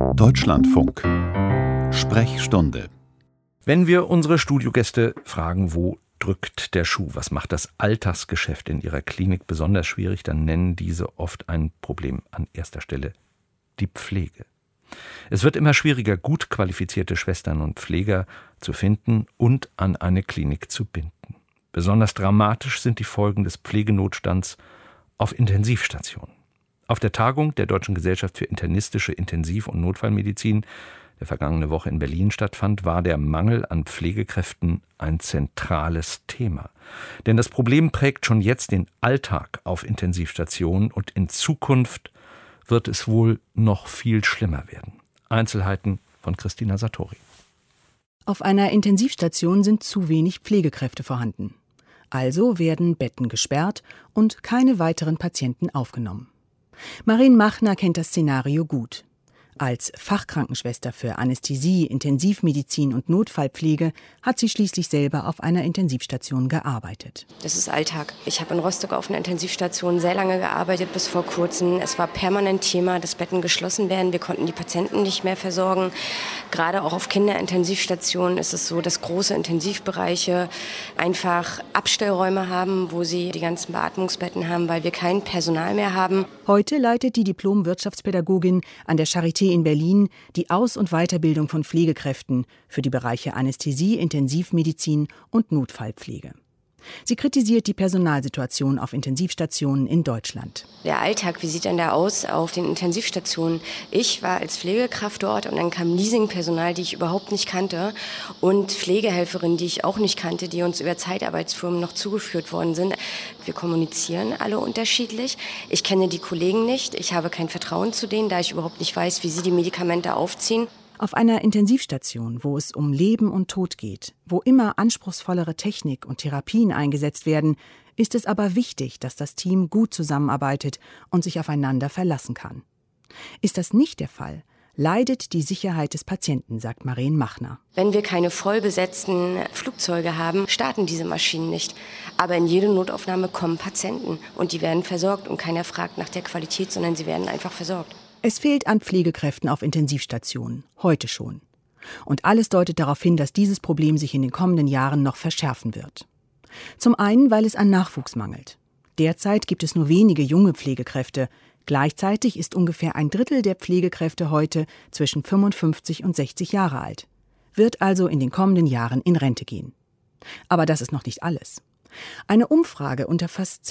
Deutschlandfunk. Sprechstunde. Wenn wir unsere Studiogäste fragen, wo drückt der Schuh, was macht das Alltagsgeschäft in ihrer Klinik besonders schwierig, dann nennen diese oft ein Problem an erster Stelle: die Pflege. Es wird immer schwieriger, gut qualifizierte Schwestern und Pfleger zu finden und an eine Klinik zu binden. Besonders dramatisch sind die Folgen des Pflegenotstands auf Intensivstationen. Auf der Tagung der Deutschen Gesellschaft für internistische Intensiv- und Notfallmedizin, der vergangene Woche in Berlin stattfand, war der Mangel an Pflegekräften ein zentrales Thema. Denn das Problem prägt schon jetzt den Alltag auf Intensivstationen und in Zukunft wird es wohl noch viel schlimmer werden. Einzelheiten von Christina Sartori. Auf einer Intensivstation sind zu wenig Pflegekräfte vorhanden. Also werden Betten gesperrt und keine weiteren Patienten aufgenommen. Marien Machner kennt das Szenario gut. Als Fachkrankenschwester für Anästhesie, Intensivmedizin und Notfallpflege hat sie schließlich selber auf einer Intensivstation gearbeitet. Das ist Alltag. Ich habe in Rostock auf einer Intensivstation sehr lange gearbeitet, bis vor kurzem. Es war permanent Thema, dass Betten geschlossen werden. Wir konnten die Patienten nicht mehr versorgen. Gerade auch auf Kinderintensivstationen ist es so, dass große Intensivbereiche einfach Abstellräume haben, wo sie die ganzen Beatmungsbetten haben, weil wir kein Personal mehr haben. Heute leitet die Diplom-Wirtschaftspädagogin an der Charité in Berlin die Aus- und Weiterbildung von Pflegekräften für die Bereiche Anästhesie, Intensivmedizin und Notfallpflege. Sie kritisiert die Personalsituation auf Intensivstationen in Deutschland. Der Alltag, wie sieht denn der aus auf den Intensivstationen? Ich war als Pflegekraft dort und dann kam Leasingpersonal, die ich überhaupt nicht kannte, und Pflegehelferinnen, die ich auch nicht kannte, die uns über Zeitarbeitsfirmen noch zugeführt worden sind. Wir kommunizieren alle unterschiedlich. Ich kenne die Kollegen nicht. Ich habe kein Vertrauen zu denen, da ich überhaupt nicht weiß, wie sie die Medikamente aufziehen. Auf einer Intensivstation, wo es um Leben und Tod geht, wo immer anspruchsvollere Technik und Therapien eingesetzt werden, ist es aber wichtig, dass das Team gut zusammenarbeitet und sich aufeinander verlassen kann. Ist das nicht der Fall, leidet die Sicherheit des Patienten, sagt Marien Machner. Wenn wir keine vollbesetzten Flugzeuge haben, starten diese Maschinen nicht. Aber in jede Notaufnahme kommen Patienten und die werden versorgt und keiner fragt nach der Qualität, sondern sie werden einfach versorgt. Es fehlt an Pflegekräften auf Intensivstationen, heute schon. Und alles deutet darauf hin, dass dieses Problem sich in den kommenden Jahren noch verschärfen wird. Zum einen, weil es an Nachwuchs mangelt. Derzeit gibt es nur wenige junge Pflegekräfte. Gleichzeitig ist ungefähr ein Drittel der Pflegekräfte heute zwischen 55 und 60 Jahre alt. Wird also in den kommenden Jahren in Rente gehen. Aber das ist noch nicht alles. Eine Umfrage unter fast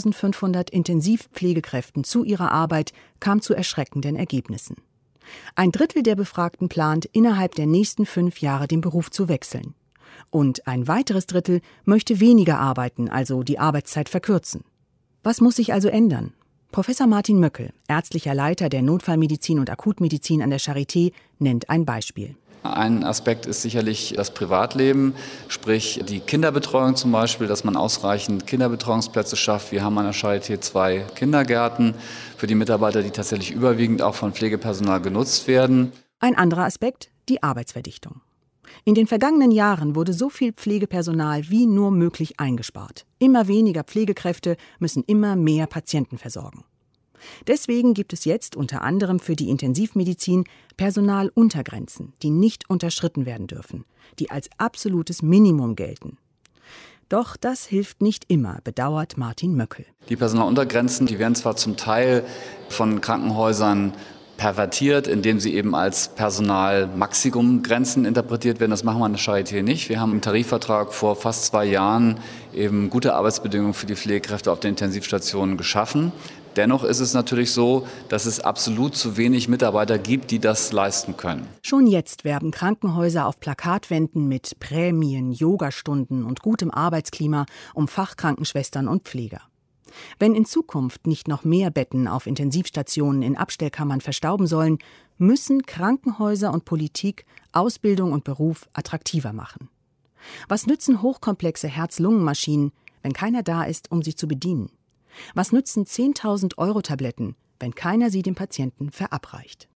2500 Intensivpflegekräften zu ihrer Arbeit kam zu erschreckenden Ergebnissen. Ein Drittel der Befragten plant, innerhalb der nächsten 5 Jahre den Beruf zu wechseln. Und ein weiteres Drittel möchte weniger arbeiten, also die Arbeitszeit verkürzen. Was muss sich also ändern? Professor Martin Möckel, ärztlicher Leiter der Notfallmedizin und Akutmedizin an der Charité, nennt ein Beispiel. Ein Aspekt ist sicherlich das Privatleben, sprich die Kinderbetreuung zum Beispiel, dass man ausreichend Kinderbetreuungsplätze schafft. Wir haben an der Charité 2 Kindergärten für die Mitarbeiter, die tatsächlich überwiegend auch von Pflegepersonal genutzt werden. Ein anderer Aspekt, die Arbeitsverdichtung. In den vergangenen Jahren wurde so viel Pflegepersonal wie nur möglich eingespart. Immer weniger Pflegekräfte müssen immer mehr Patienten versorgen. Deswegen gibt es jetzt unter anderem für die Intensivmedizin Personaluntergrenzen, die nicht unterschritten werden dürfen, die als absolutes Minimum gelten. Doch das hilft nicht immer, bedauert Martin Möckel. Die Personaluntergrenzen, die werden zwar zum Teil von Krankenhäusern pervertiert, indem sie eben als Personalmaximumgrenzen interpretiert werden. Das machen wir an der Charité nicht. Wir haben im Tarifvertrag vor fast 2 Jahren eben gute Arbeitsbedingungen für die Pflegekräfte auf den Intensivstationen geschaffen. Dennoch ist es natürlich so, dass es absolut zu wenig Mitarbeiter gibt, die das leisten können. Schon jetzt werben Krankenhäuser auf Plakatwänden mit Prämien, Yogastunden und gutem Arbeitsklima um Fachkrankenschwestern und Pfleger. Wenn in Zukunft nicht noch mehr Betten auf Intensivstationen in Abstellkammern verstauben sollen, müssen Krankenhäuser und Politik Ausbildung und Beruf attraktiver machen. Was nützen hochkomplexe Herz-Lungen-Maschinen, wenn keiner da ist, um sie zu bedienen? Was nützen 10.000 € Tabletten, wenn keiner sie dem Patienten verabreicht?